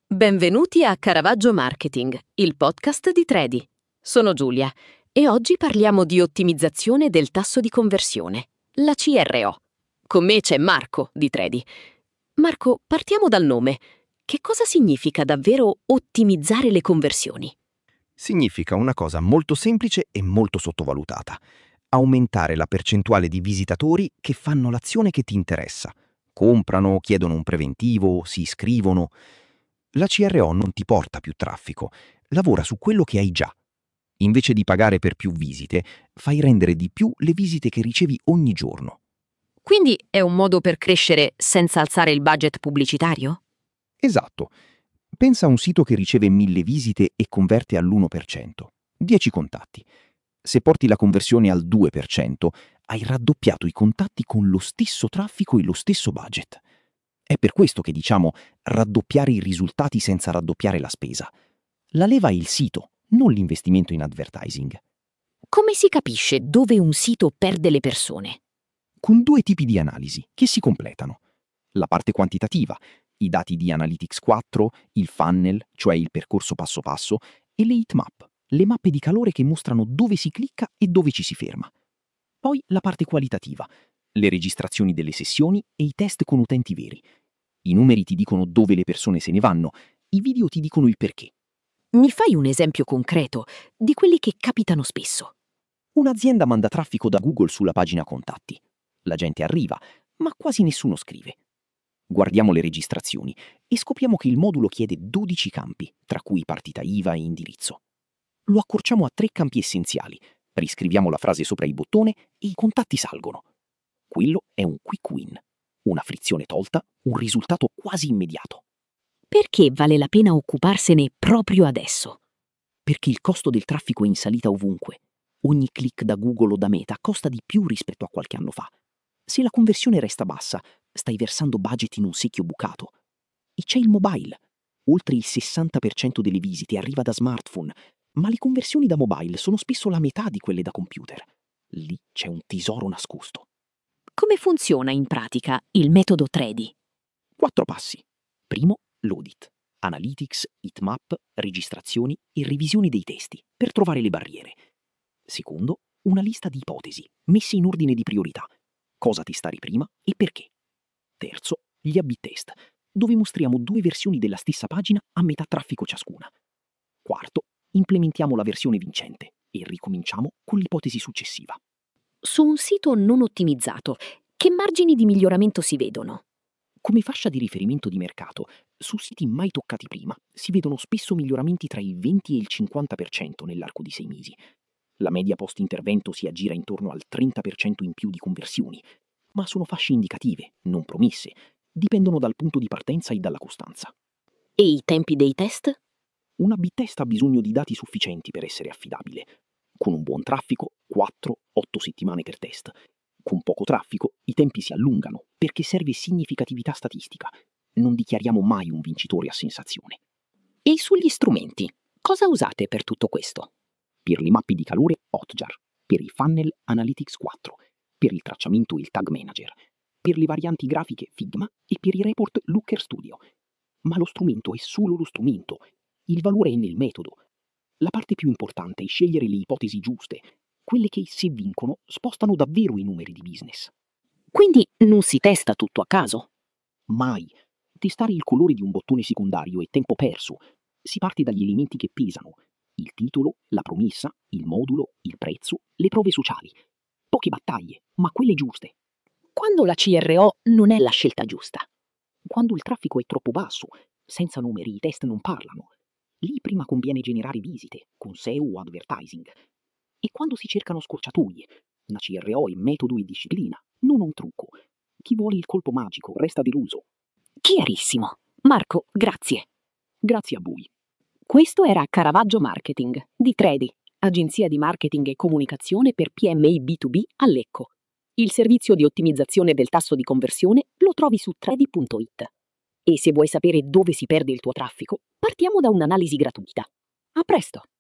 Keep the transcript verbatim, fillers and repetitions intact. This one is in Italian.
Benvenuti a Caravaggio Marketing, il podcast di Tredi. Sono Giulia e oggi parliamo di ottimizzazione del tasso di conversione, la C R O. Con me c'è Marco di Tredi. Marco, partiamo dal nome. Che cosa significa davvero ottimizzare le conversioni? Significa una cosa molto semplice e molto sottovalutata. Aumentare la percentuale di visitatori che fanno l'azione che ti interessa. Comprano, chiedono un preventivo, si iscrivono. La C R O non ti porta più traffico, lavora su quello che hai già. Invece di pagare per più visite, fai rendere di più le visite che ricevi ogni giorno. Quindi è un modo per crescere senza alzare il budget pubblicitario? Esatto. Pensa a un sito che riceve mille visite e converte all'uno per cento. dieci contatti. Se porti la conversione al due per cento, hai raddoppiato i contatti con lo stesso traffico e lo stesso budget. È per questo che diciamo raddoppiare i risultati senza raddoppiare la spesa. La leva è il sito, non l'investimento in advertising. Come si capisce dove un sito perde le persone? Con due tipi di analisi che si completano. La parte quantitativa, i dati di Analytics quattro, il funnel, cioè il percorso passo passo, e le heatmap, le mappe di calore che mostrano dove si clicca e dove ci si ferma. Poi la parte qualitativa, le registrazioni delle sessioni e i test con utenti veri. I numeri ti dicono dove le persone se ne vanno, i video ti dicono il perché. Mi fai un esempio concreto di quelli che capitano spesso? Un'azienda manda traffico da Google sulla pagina contatti. La gente arriva, ma quasi nessuno scrive. Guardiamo le registrazioni e scopriamo che il modulo chiede dodici campi, tra cui partita I V A e indirizzo. Lo accorciamo a tre campi essenziali, riscriviamo la frase sopra il bottone e i contatti salgono. Quello è un quick win, una frizione tolta, un risultato quasi immediato. Perché vale la pena occuparsene proprio adesso? Perché il costo del traffico è in salita ovunque. Ogni click da Google o da Meta costa di più rispetto a qualche anno fa. Se la conversione resta bassa, stai versando budget in un secchio bucato. E c'è il mobile. Oltre il sessanta per cento delle visite arriva da smartphone, ma le conversioni da mobile sono spesso la metà di quelle da computer. Lì c'è un tesoro nascosto. Come funziona in pratica il metodo Tredi? Quattro passi. Primo, l'audit. Analytics, heatmap, registrazioni e revisioni dei testi per trovare le barriere. Secondo, una lista di ipotesi, messe in ordine di priorità. Cosa testare prima e perché. Terzo, gli A B test, dove mostriamo due versioni della stessa pagina a metà traffico ciascuna. Quarto, implementiamo la versione vincente e ricominciamo con l'ipotesi successiva. Su un sito non ottimizzato, che margini di miglioramento si vedono? Come fascia di riferimento di mercato, su siti mai toccati prima si vedono spesso miglioramenti tra il venti e il cinquanta per cento nell'arco di sei mesi. La media post-intervento si aggira intorno al trenta per cento in più di conversioni, ma sono fasce indicative, non promesse, dipendono dal punto di partenza e dalla costanza. E i tempi dei test? Un A B test ha bisogno di dati sufficienti per essere affidabile. Con un buon traffico, quattro otto settimane per test. Con poco traffico, i tempi si allungano perché serve significatività statistica. Non dichiariamo mai un vincitore a sensazione. E sugli strumenti, cosa usate per tutto questo? Per le mappe di calore Hotjar, per i funnel Analytics quattro, per il tracciamento il Tag Manager, per le varianti grafiche Figma e per i report Looker Studio. Ma lo strumento è solo lo strumento, il valore è nel metodo. La parte più importante è scegliere le ipotesi giuste, quelle che se vincono spostano davvero i numeri di business. Quindi non si testa tutto a caso? Mai. Testare il colore di un bottone secondario è tempo perso. Si parte dagli elementi che pesano. Il titolo, la promessa, il modulo, il prezzo, le prove sociali. Poche battaglie, ma quelle giuste. Quando la C R O non è la scelta giusta? Quando il traffico è troppo basso, senza numeri i test non parlano. Lì prima conviene generare visite, con S E O o advertising. E quando si cercano scorciatoie, una C R O è metodo e disciplina, non un trucco. Chi vuole il colpo magico resta deluso. Chiarissimo. Marco, grazie. Grazie a voi. Questo era Caravaggio Marketing di Tredi, agenzia di marketing e comunicazione per P M I B due B a Lecco. Il servizio di ottimizzazione del tasso di conversione lo trovi su tredi punto it. E se vuoi sapere dove si perde il tuo traffico, partiamo da un'analisi gratuita. A presto!